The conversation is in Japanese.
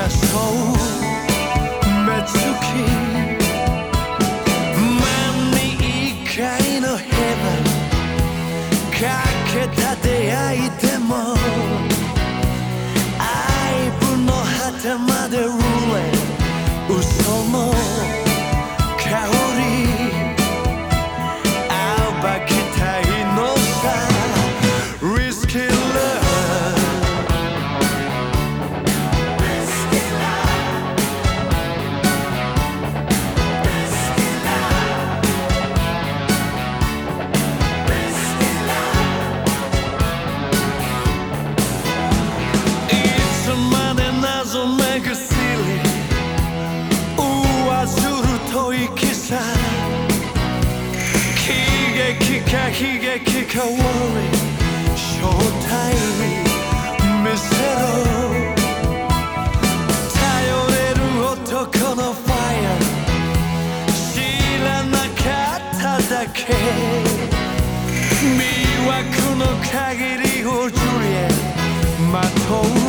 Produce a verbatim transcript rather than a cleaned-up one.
そう目つき万に一回のヘブンかけた出会いでも愛分の果てまでルーレ嘘の香り暴きたいのさ Risky love悲劇か悪い正体見せろ頼れる男のファイア知らなかっただけ魅惑の限りをジュリエまとう